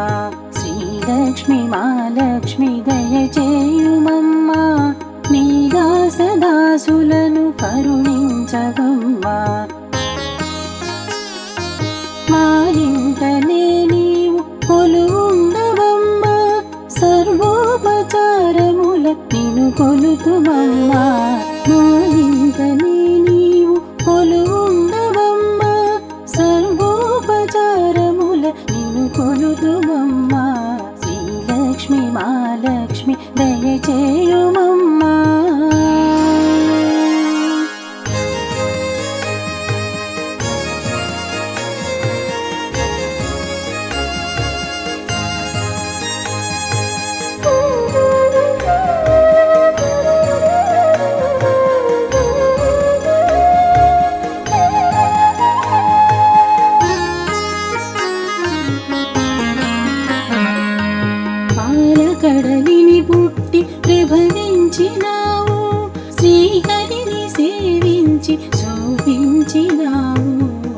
శ్రీలక్ష్మి మా లక్ష్మి దయచేయుమమ్మా నీ దాసదాసులను కరుణించవమ్మా మా ఇంటనే నీవు కొలువుండవమ్మా సర్వోపచారముల నిన్ను కొలుతుమమ్మా మా ఇంటనే నీవు కొలువుండవమ్మా సర్వోపచారముల నిన్ను కొలుతుమమ్మా శ్రీలక్ష్మి మా లక్ష్మి దయచేయుమమ్మా కడలిని పుట్టి ప్రభవించినావు శ్రీహరిని సేవించి శోభించినావు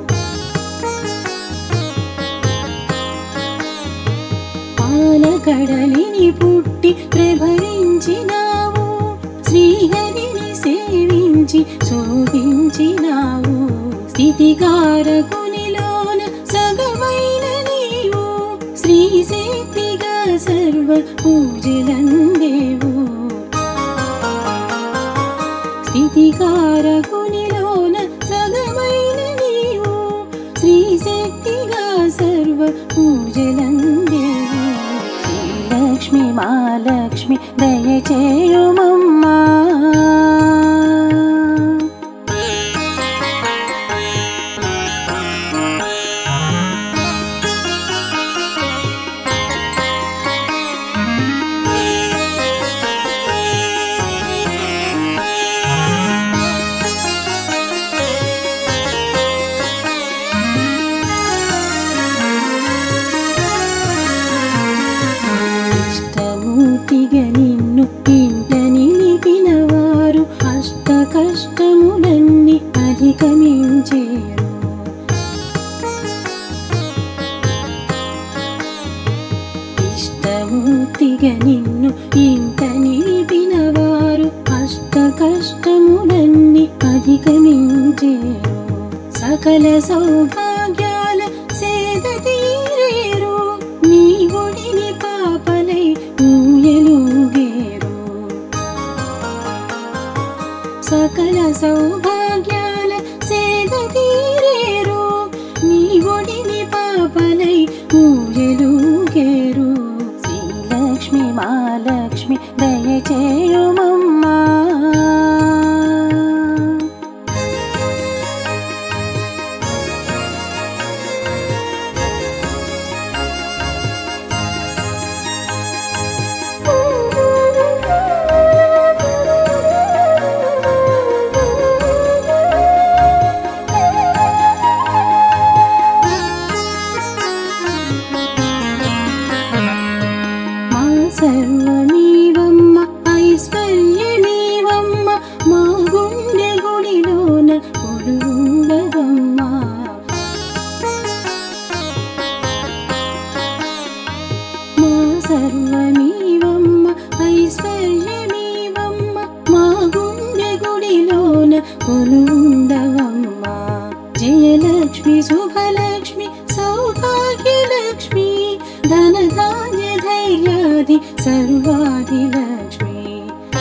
పాలకడలిని పుట్టి ప్రభవించినావు శ్రీహరిని సేవించి శోభించినావు స్థితికారకునిలోన సగమైన నీవు శ్రీశక్తిగా సర్వ పూజలందేవు స్థితికారకునిలోన సగమైన నీవు శ్రీశక్తిగా సర్వ పూజలందేవు శ్రీలక్ష్మి మా లక్ష్మి దయచేయుమమ్మా ఇష్టమూర్తిగా నిన్ను ఇంట నిలిపినవారు అష్ట కష్టములన్నీ అధిగమించేరు ఇష్టమూర్తిగా నిన్ను ఇంట నిలిపినవారు అష్ట కష్టములన్నీ అధిగమించేరు సకల సౌభాగ్యాల సేద తీరేరు నీ ఒడిని పాపలై ఊయలుగేరు సకల సౌభాగ్యాల సేద తీరేరు నీ ఒడిని పాపలై ఊయలుగేరు శ్రీలక్ష్మి మా లక్ష్మి దయచేయుమమ్మా సర్వమీవమ్మ ఐశ్వర్యమీవమ్మ మా గుండె గుడిలోన కొలువుండవమ్మ మా సర్వమీవమ్మ ఐశ్వర్యమీవమ్మ మా గుండె గుడిలోన కొలువుండవమ్మ జయలక్ష్మి శుభలక్ష్మి సౌభాగ్యలక్ష్మి ధనధాన్య ధైర్యాది సర్వాధిలక్ష్మి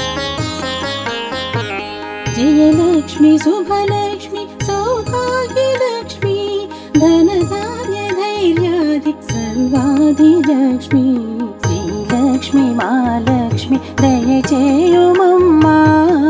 జయలక్ష్మి శుభలక్ష్మి సౌభాగ్యలక్ష్మి ధనధాన్య ధైర్యాది సర్వాధిలక్ష్మి శ్రీలక్ష్మి మా లక్ష్మి దయచేయుమమ్మా